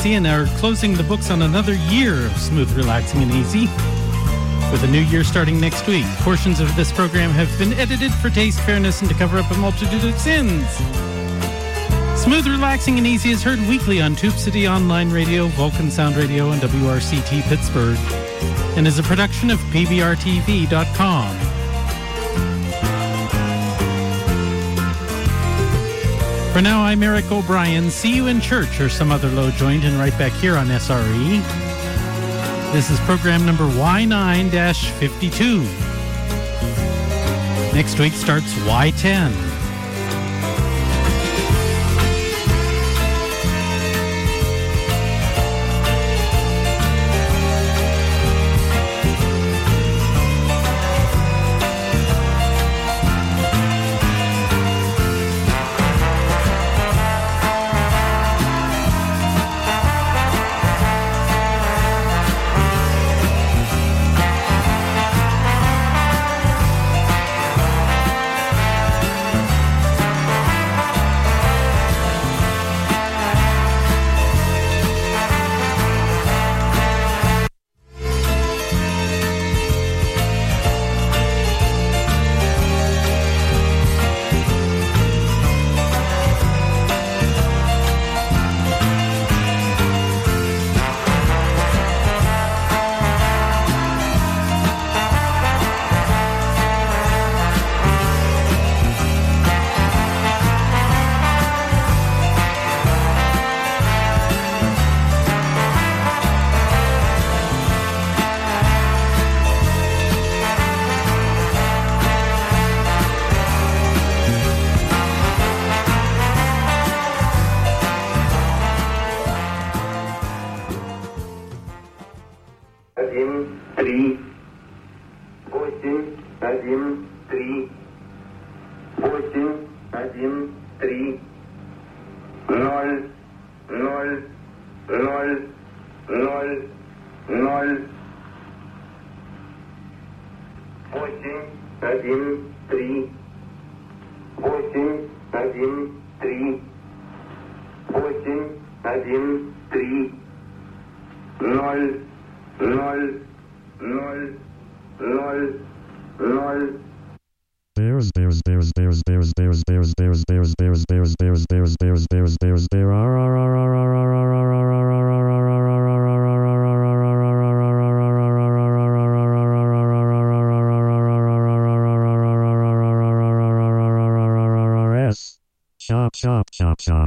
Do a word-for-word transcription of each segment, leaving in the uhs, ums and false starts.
Easy and are closing the books on another year of Smooth, Relaxing, and Easy, with a new year starting next week. Portions of this program have been edited for taste, fairness, and to cover up a multitude of sins. Smooth, Relaxing, and Easy is heard weekly on Tube City Online Radio, Vulcan Sound Radio, and W R C T Pittsburgh, and is a production of P B R T V dot com. For now, I'm Eric O'Brien. See you in church or some other low joint, and right back here on S R E. This is program number Y nine fifty-two. Next week starts Y ten. There's there's there's there's there's there's there's there's there's there's there's there's there's there's there's there's there are are are are are are S chop chop chop chop.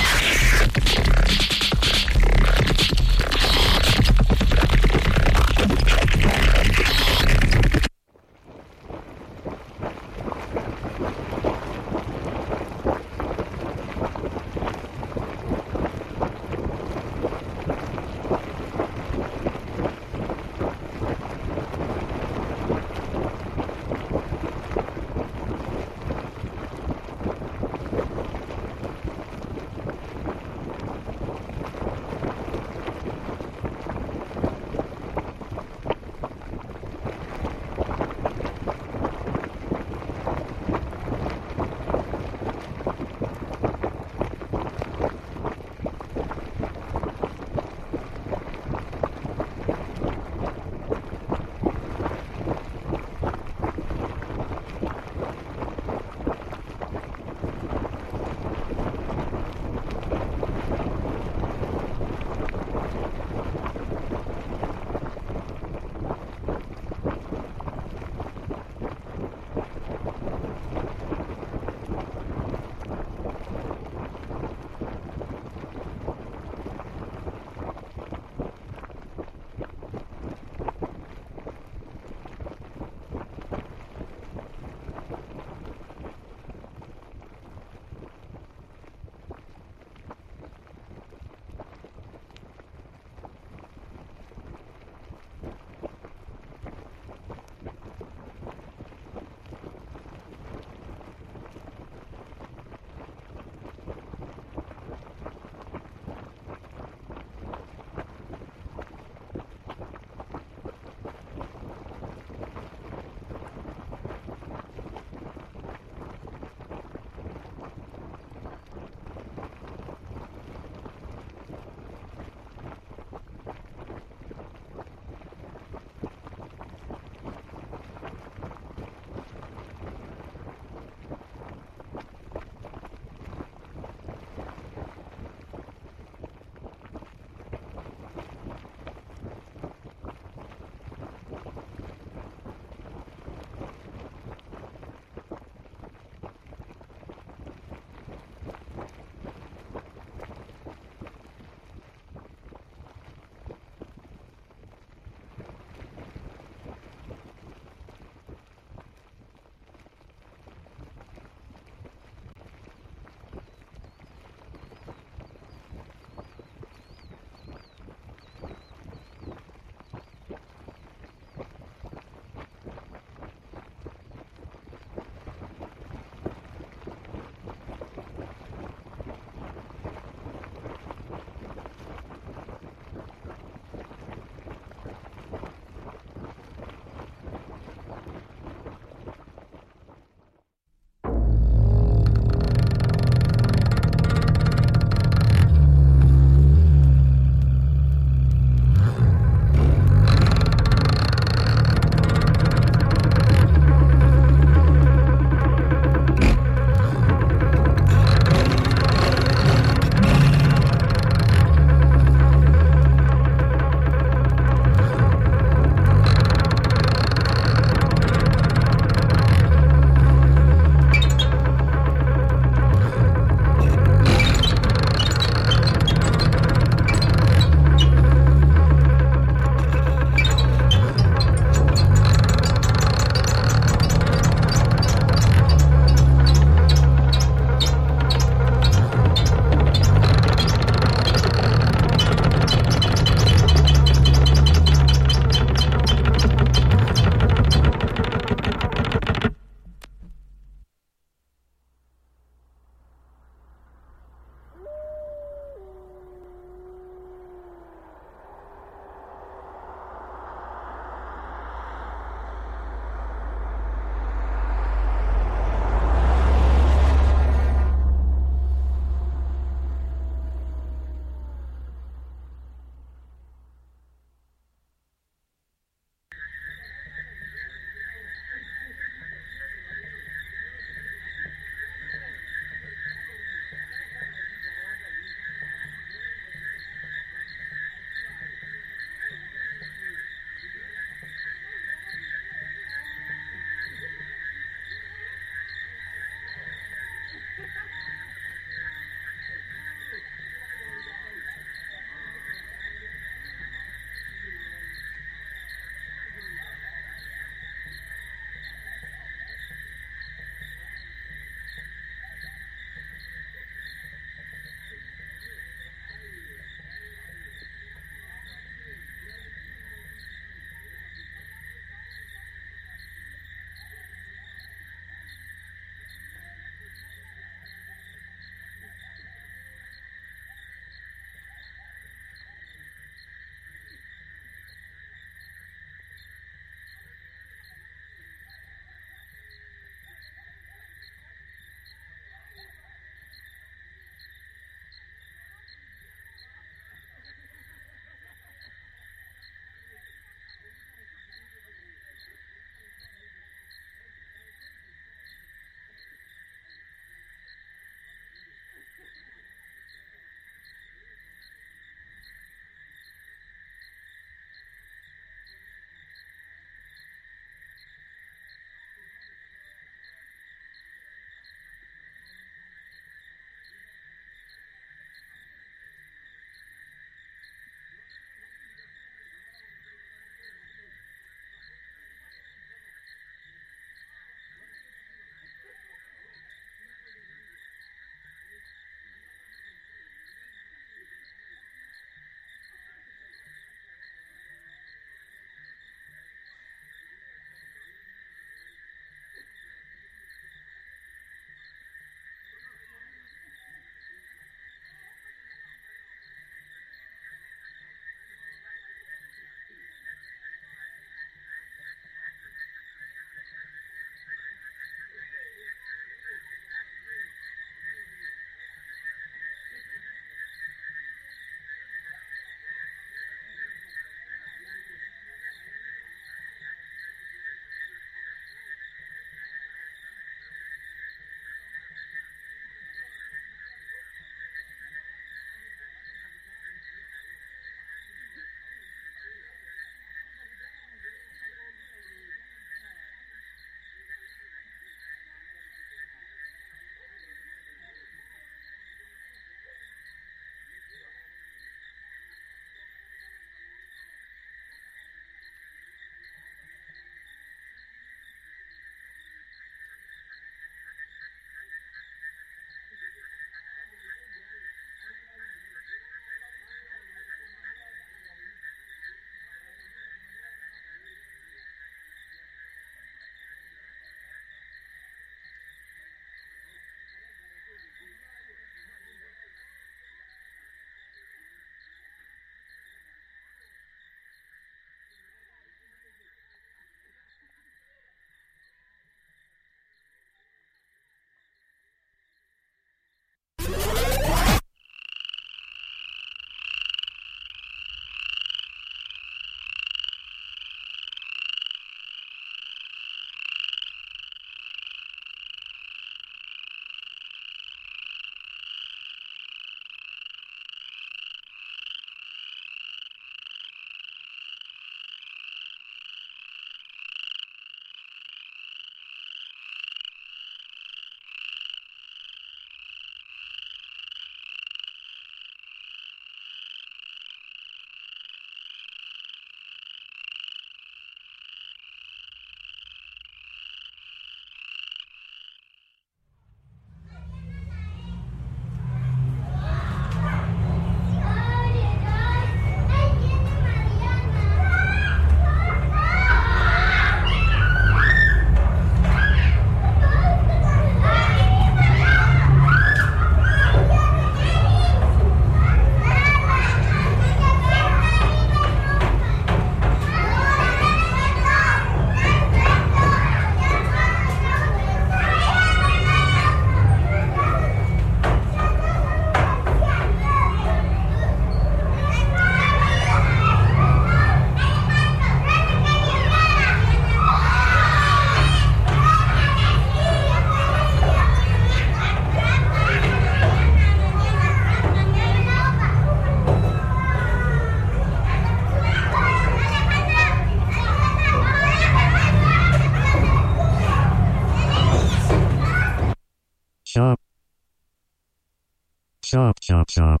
Chop, chop, chop.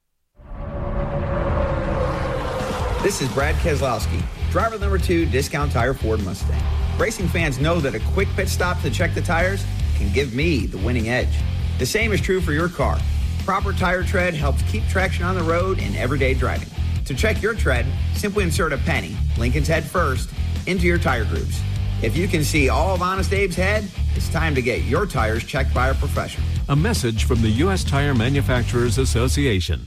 This is Brad Keselowski, driver number two, Discount Tire Ford Mustang. Racing fans know that a quick pit stop to check the tires can give me the winning edge. The same is true for your car. Proper tire tread helps keep traction on the road in everyday driving. To check your tread, simply insert a penny, Lincoln's head first, into your tire grooves. If you can see all of Honest Abe's head, it's time to get your tires checked by a professional. A message from the U S Tire Manufacturers Association.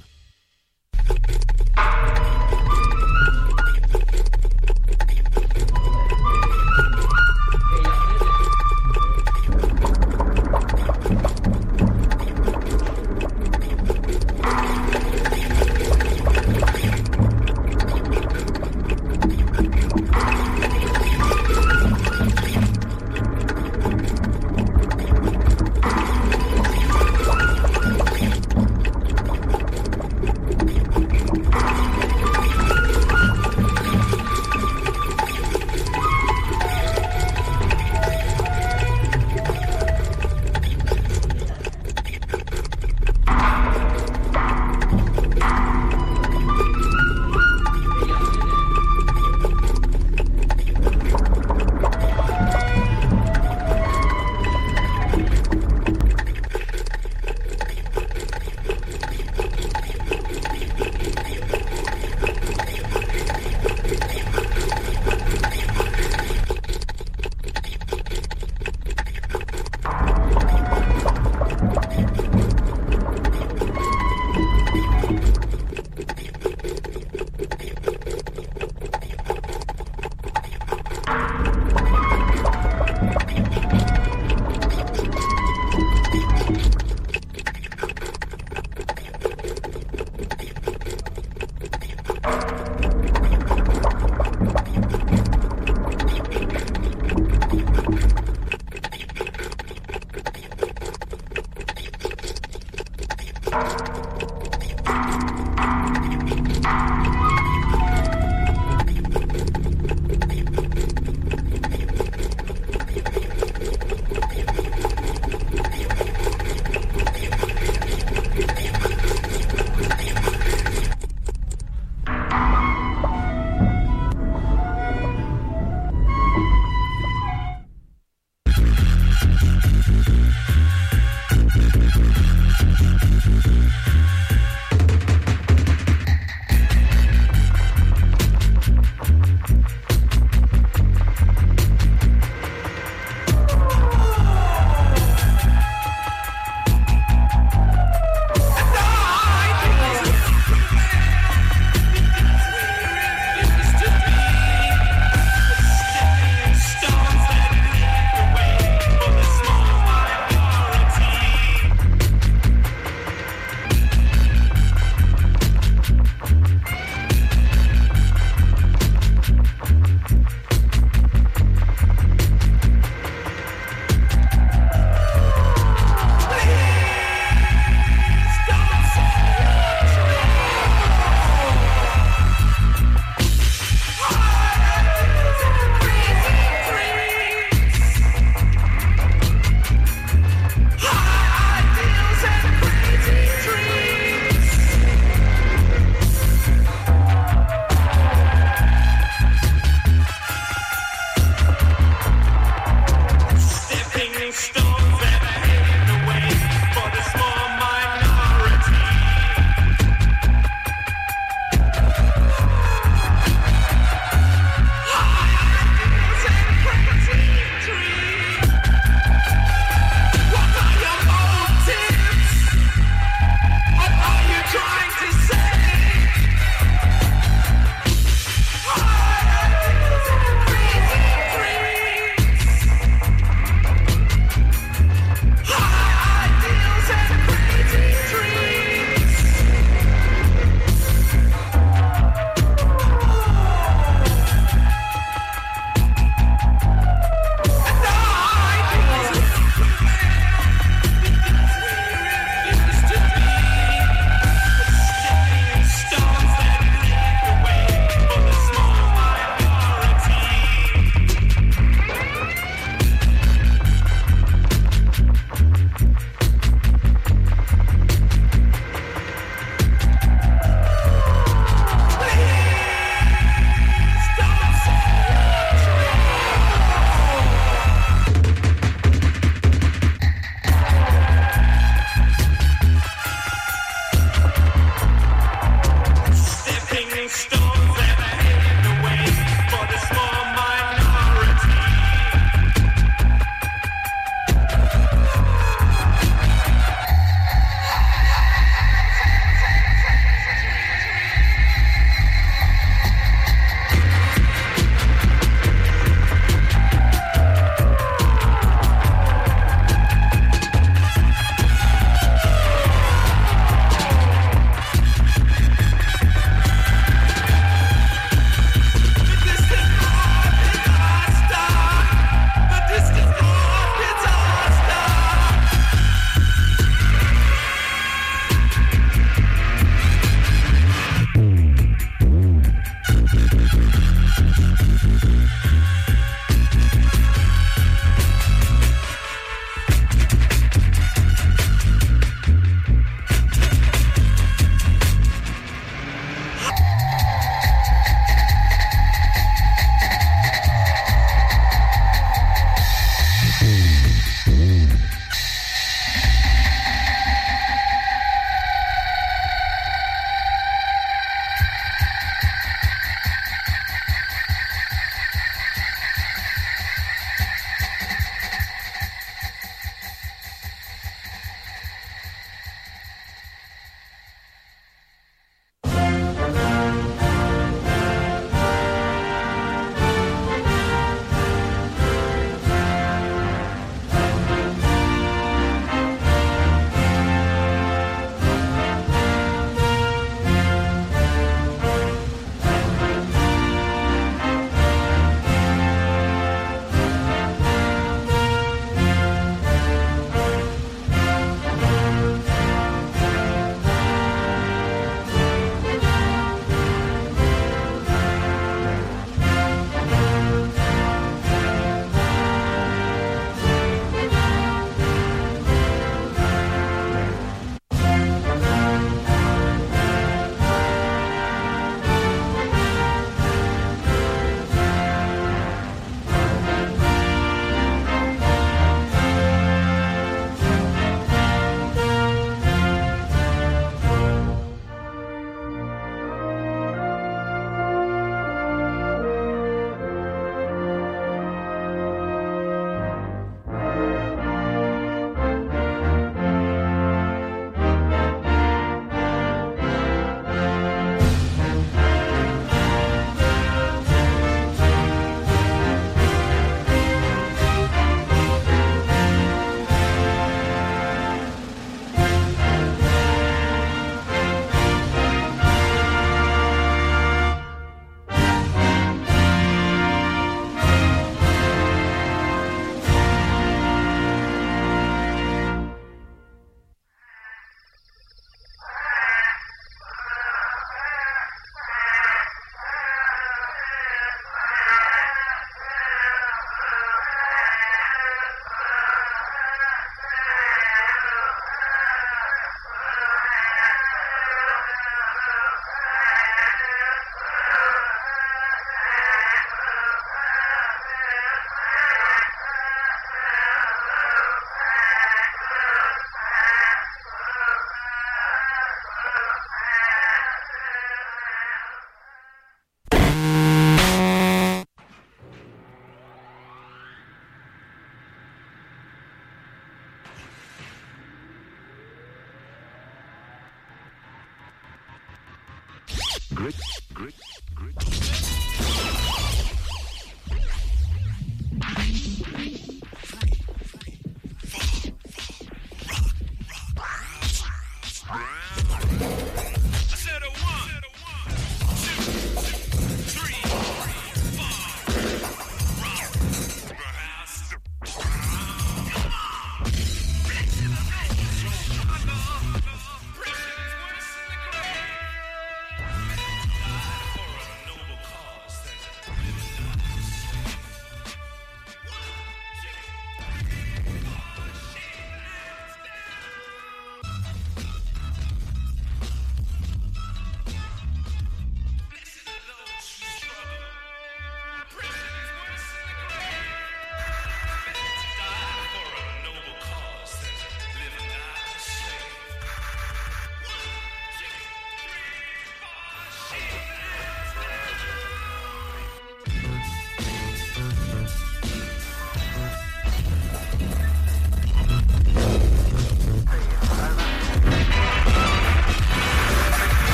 Grit, grit, grit.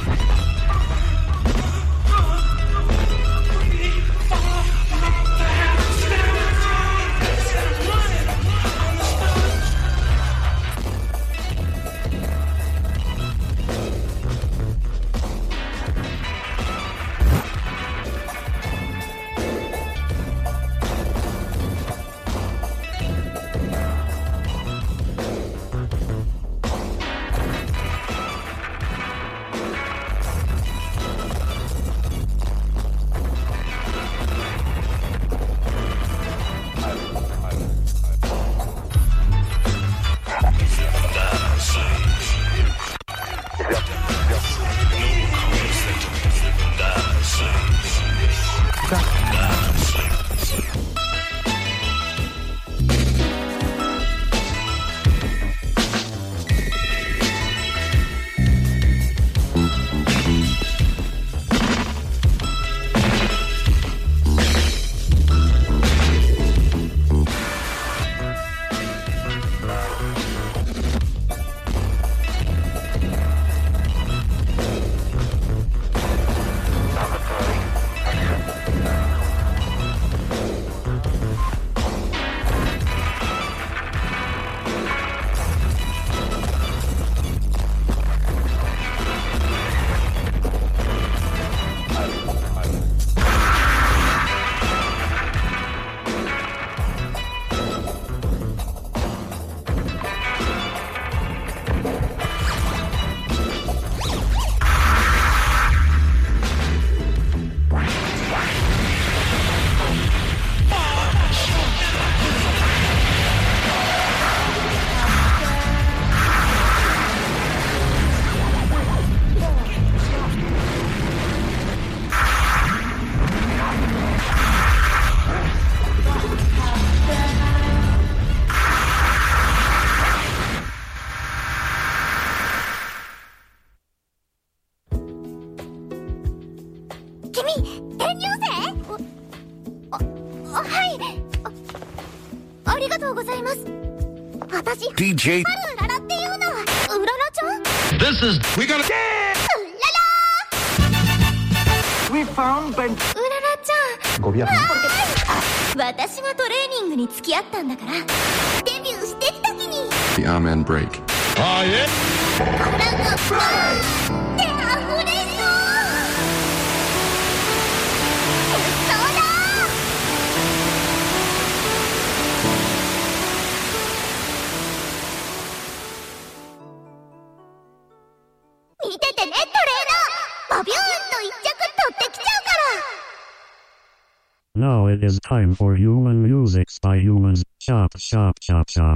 Fall, fall, fall. 君、転入生？あ、あ、はい。あ、ありがとうございます。私、 ディージェーうららっていうの。うららちゃん？ This is we gotta うらら We found Ben うららちゃん。 ゴビア私がトレーニングに付き合ったんだから、デビューしてきたきに。 The Amen Break あーえなんか、手が触れそう。そうだ。見ててね、トレーナー。バビューンと一着取ってきちゃうから。 Now it is time for Human Musics by Humans. Chop, chop, chop, chop.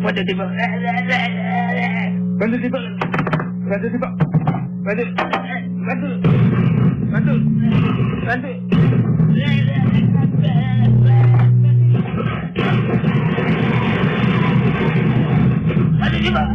Bantu tembak. Bantu tembak. Bantu tembak. Bantu. Bantu. Bantu. Bantu. Bantu tembak.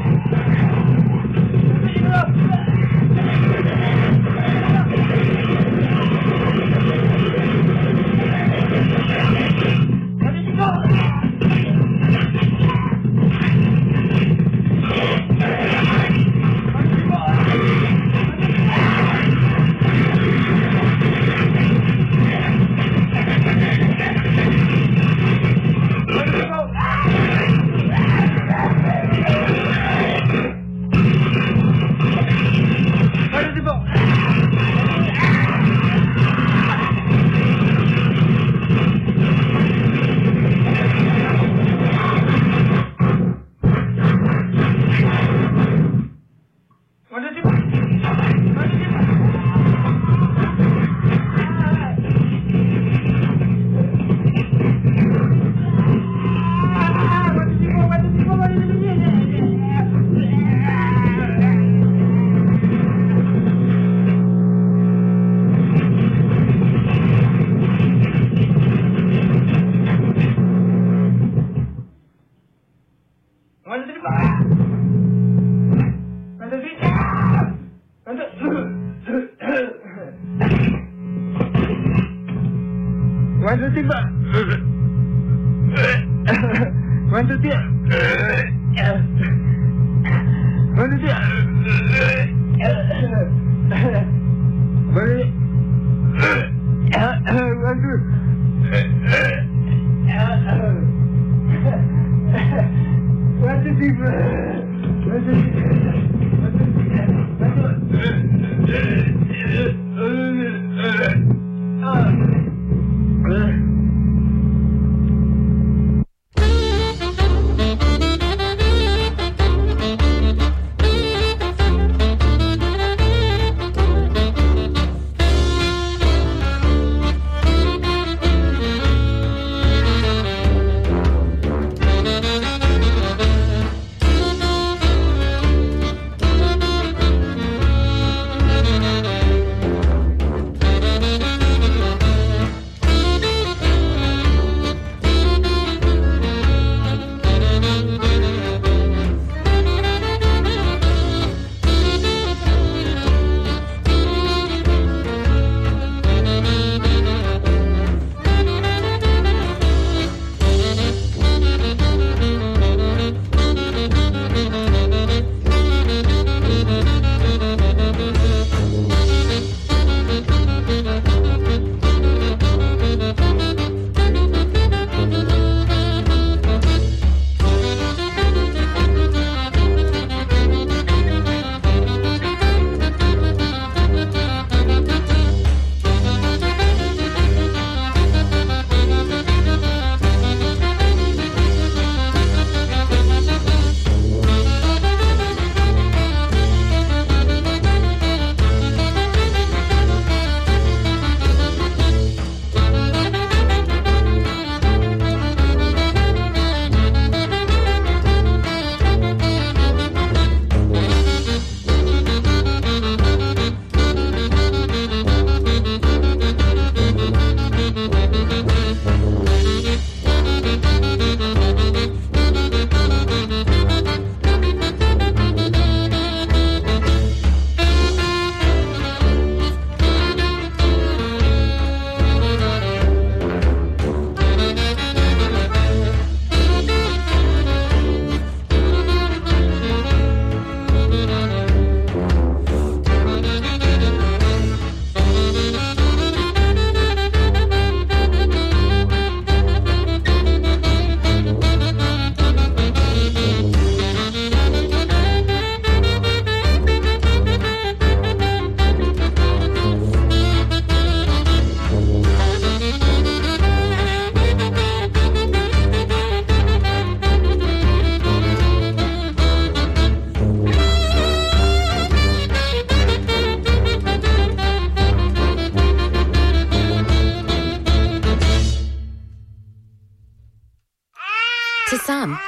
Bantu tembak. Bantu dia. Bantu dia. Bantu. Bantu. Bantu tiba. Bantu.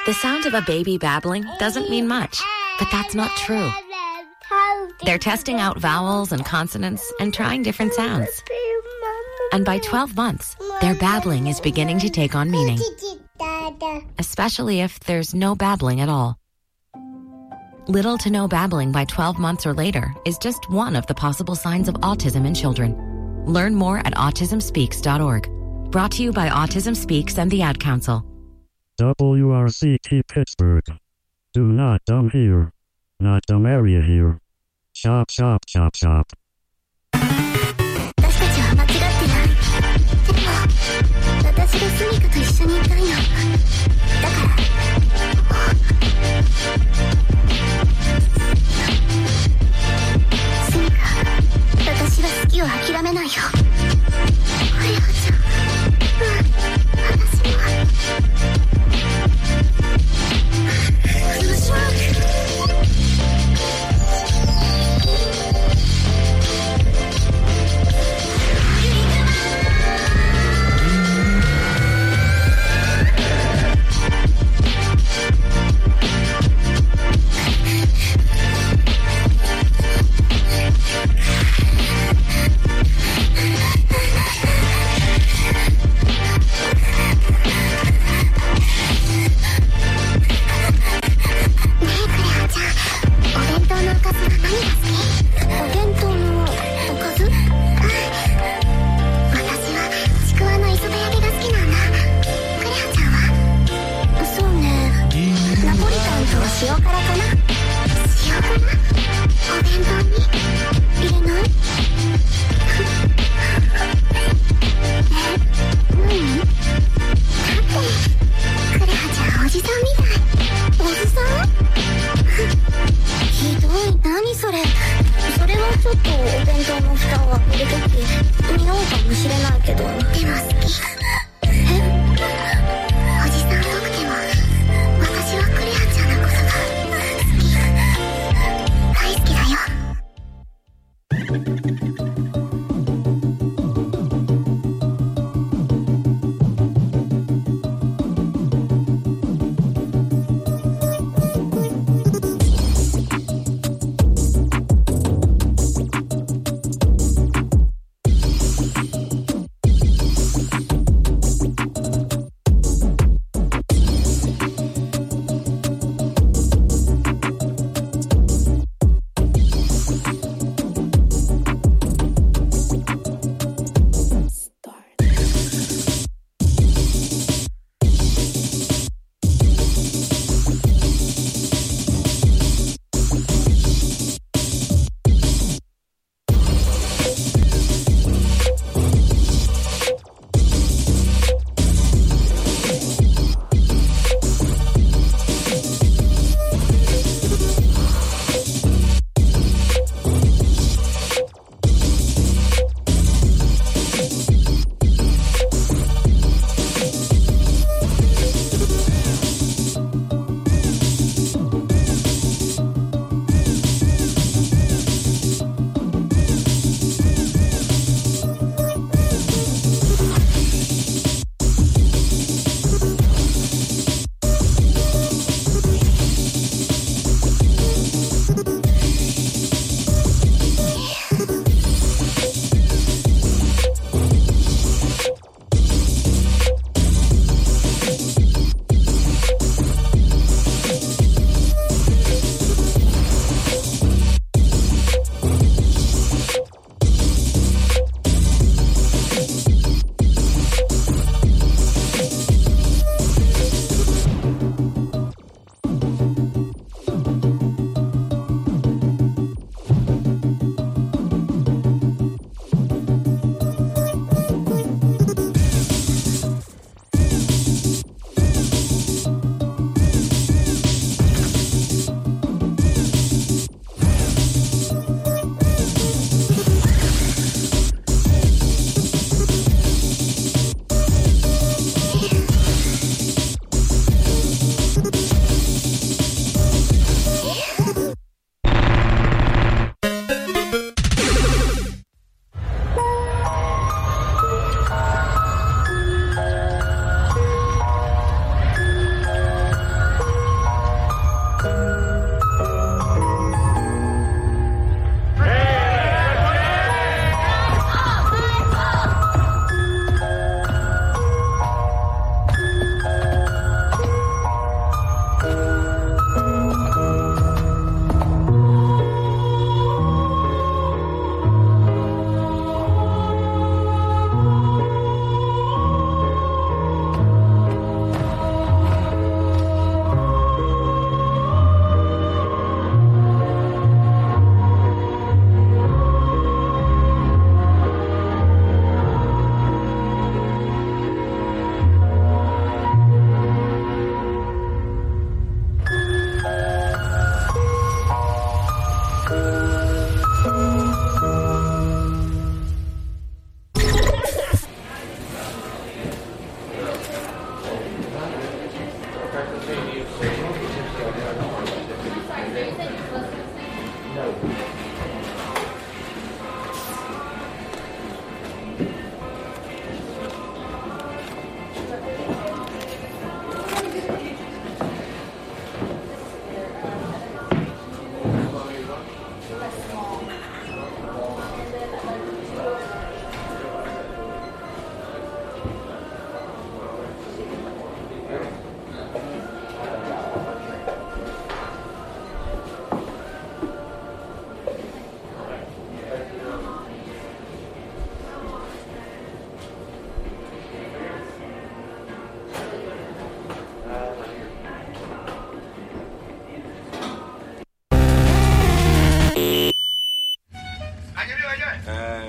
The sound of a baby babbling doesn't mean much, but that's not true. They're testing out vowels and consonants and trying different sounds. And by twelve months, their babbling is beginning to take on meaning, especially if there's no babbling at all. Little to no babbling by twelve months or later is just one of the possible signs of autism in children. Learn more at autism speaks dot org. Brought to you by Autism Speaks and the Ad Council. W R C T Pittsburgh. Do not dumb here. Not dumb area here. Shop, shop, shop, shop. 私たちは間違ってない。でも、私がスミカと一緒にいたいの。だから、スミカ、私は好きを諦めないよ。クレアちゃん、うん、私も。フルショック。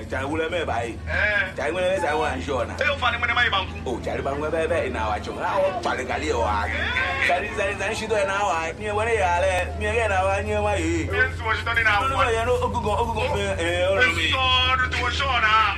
Jangula me by. Eh. Jangula is I want Shona. Tell Fanny when I bank. Oh, Jariban Webber now. I chung out Paligalio. That is that she do now. I near what they are. Me again, I near my. Yes, was done now. I know. Go go go. Restore to a Shona.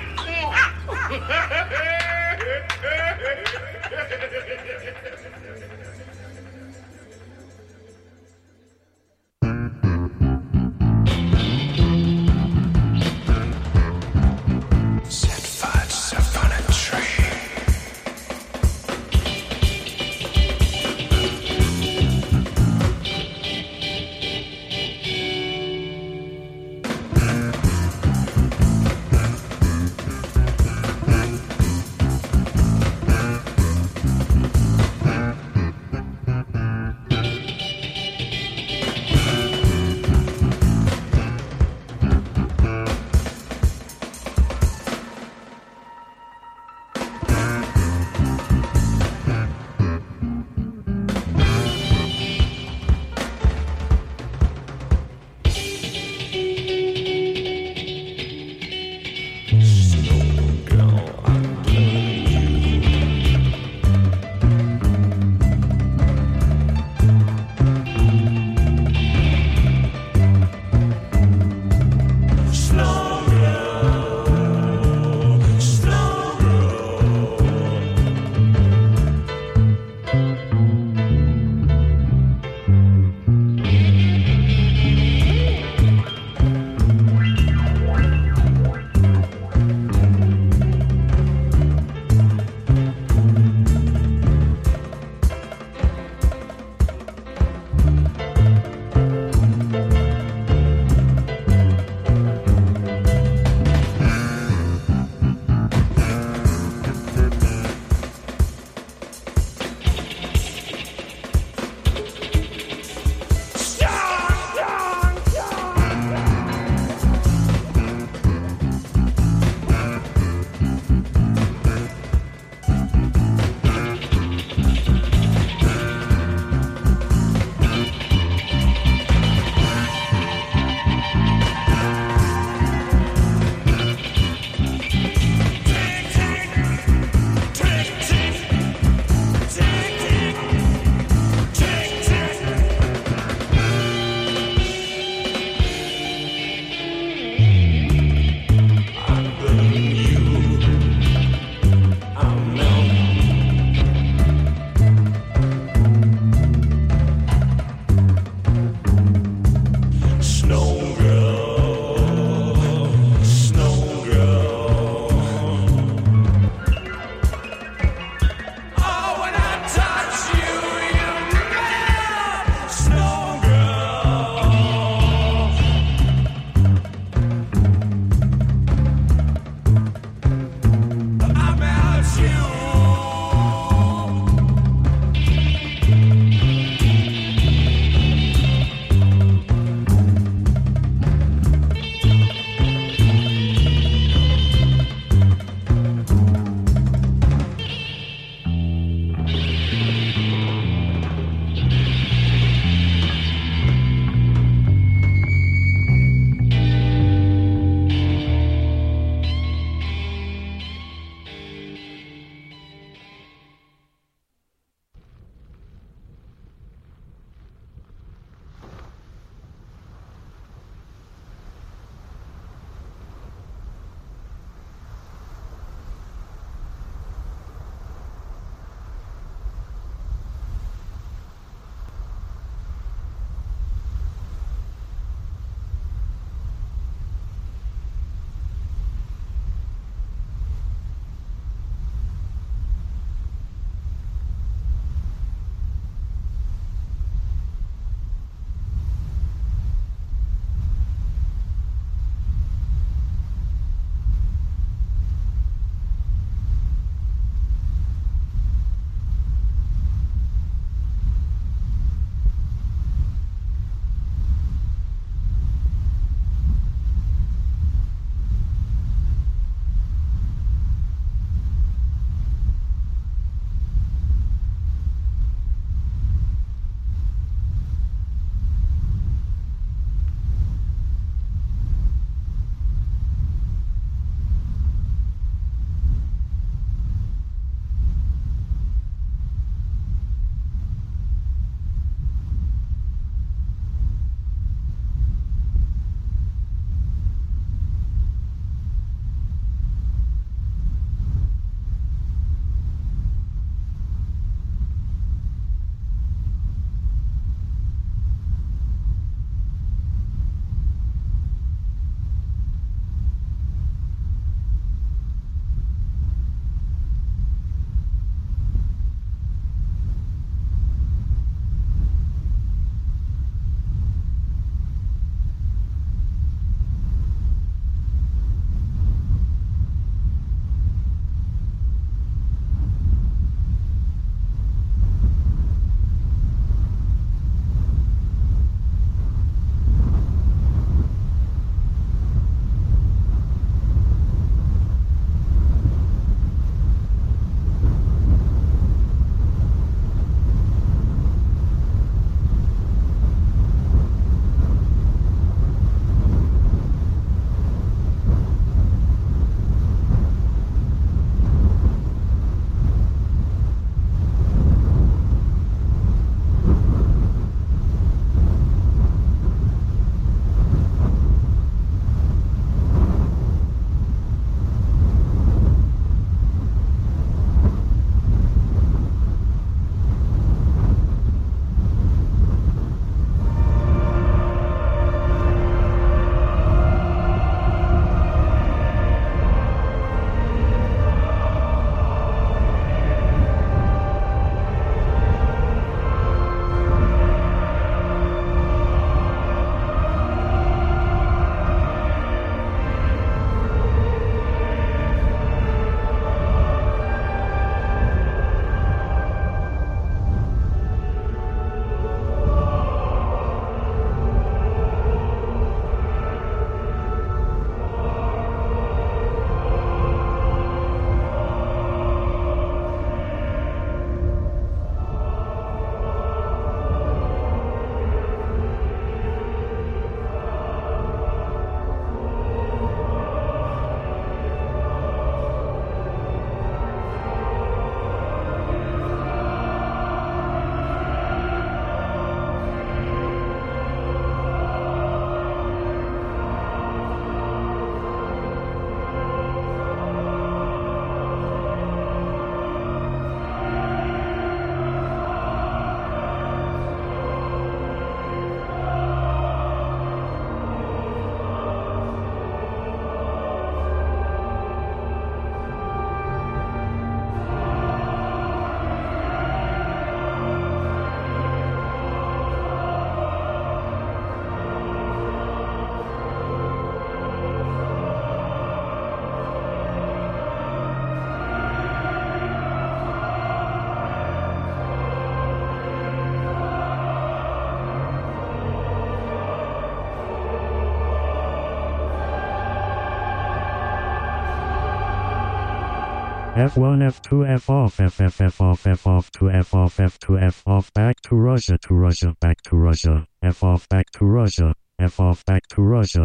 F one, F two, F off, F F, F off, F off, two, F off, F two, F off, back to Russia, to Russia, back to Russia, F off, back to Russia, F off, back to Russia.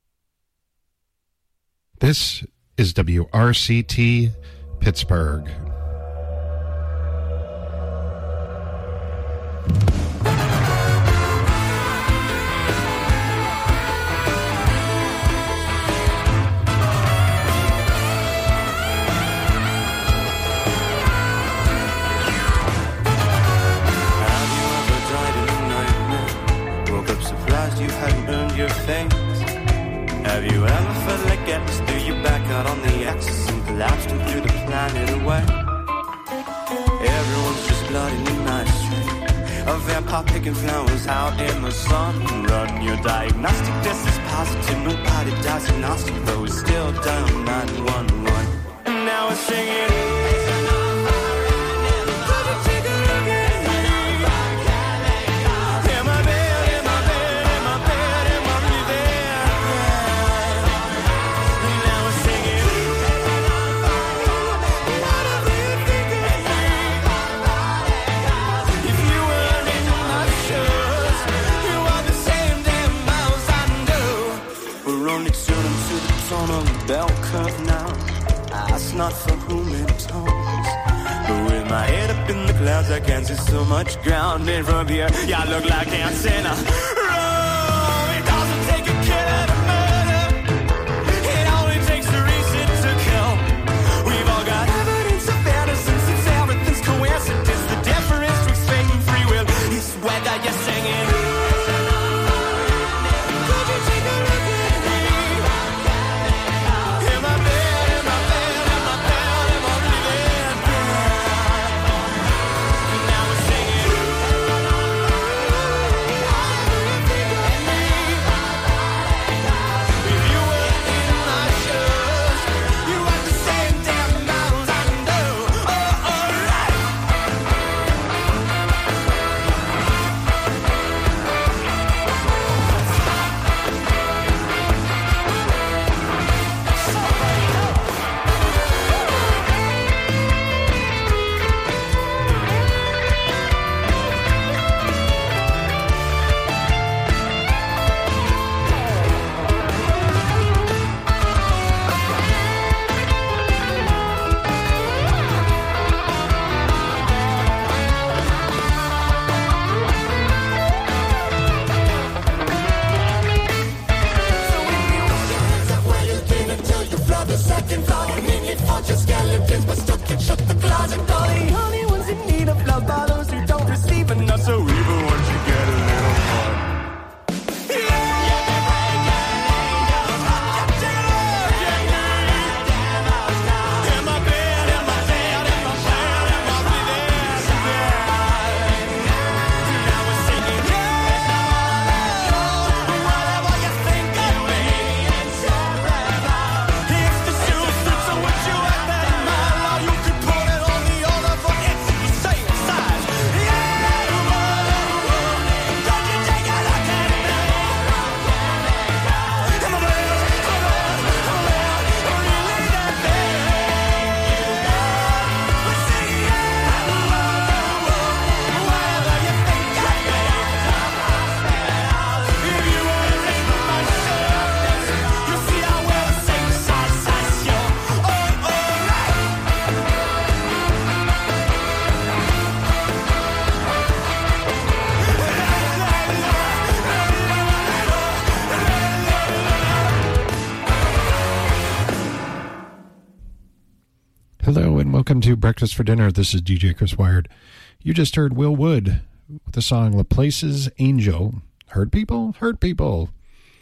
This is W R C T Pittsburgh. You hadn't earned your thanks. Have you ever felt like gas threw you back out on the axis and collapsed and threw the planet away? Everyone's just blood in a nice tree, a vampire picking flowers out in the sun. Run your diagnostic test is positive, nobody dies agnostic, though we still down nine one one. And now we're singing. Bell curve now, ask not for whom it tones. But with my head up in the clouds, I can't see so much ground. And from here, yeah, I look like dancing a road. It doesn't take a killer to murder, it only takes a reason to kill. We've all got evidence of innocence, since everything's coincidence. The difference between fate and free will is whether you're singing. Hello and welcome to Breakfast for Dinner. This is D J Chris Wired. You just heard Will Wood with the song Laplace's Angel. Hurt people? Hurt people.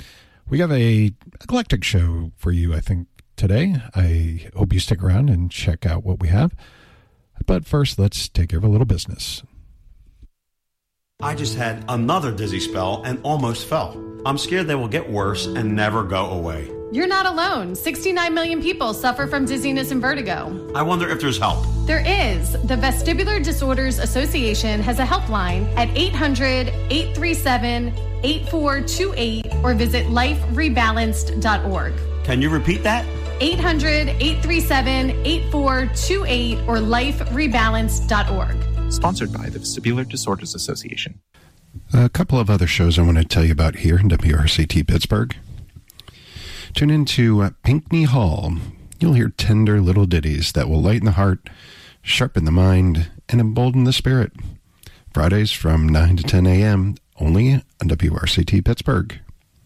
We have a eclectic show for you, I think, today. I hope you stick around and check out what we have. But first, let's take care of a little business. I just had another dizzy spell and almost fell. I'm scared they will get worse and never go away. You're not alone. sixty-nine million people suffer from dizziness and vertigo. I wonder if there's help. There is. The Vestibular Disorders Association has a helpline at eight hundred, eight three seven, eight four two eight or visit life rebalanced dot org. Can you repeat that? eight hundred, eight three seven, eight four two eight or life rebalance dot org. Sponsored by the Vestibular Disorders Association. A couple of other shows I want to tell you about here in W R C T Pittsburgh. Tune into uh, Pinckney Hall. You'll hear tender little ditties that will lighten the heart, sharpen the mind, and embolden the spirit. Fridays from nine to ten a.m. only on W R C T Pittsburgh.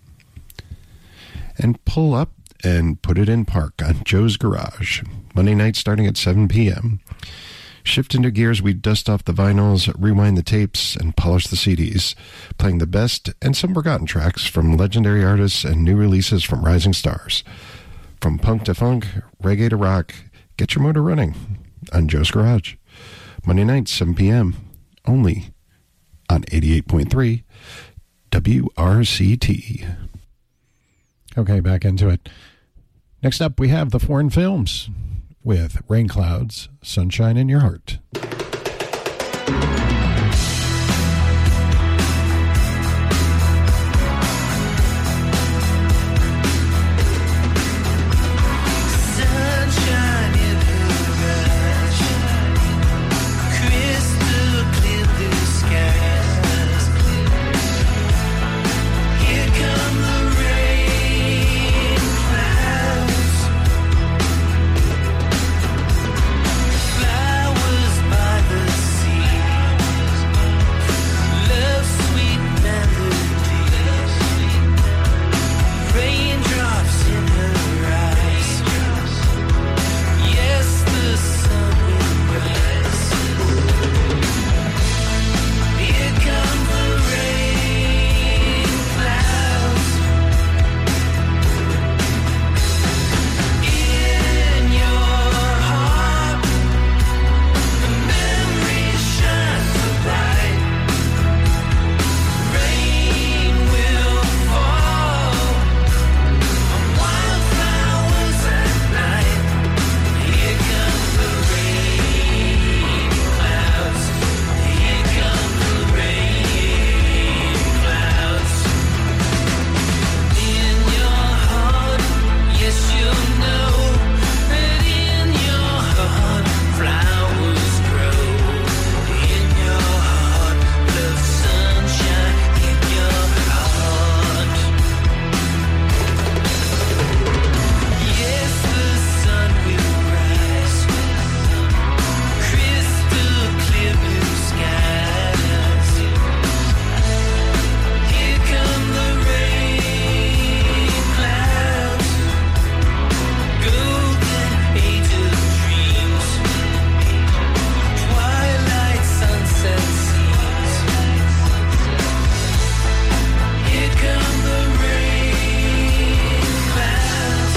And pull up and put it in park on Joe's Garage. Monday night starting at seven p.m. Shift into gears, we dust off the vinyls, rewind the tapes, and polish the C Ds, playing the best and some forgotten tracks from legendary artists and new releases from rising stars. From punk to funk, reggae to rock, get your motor running on Joe's Garage. Monday night, seven p.m., only on eighty-eight point three W R C T. Okay, back into it. Next up, we have the Foreign Films with Rain Clouds, Sunshine in Your Heart.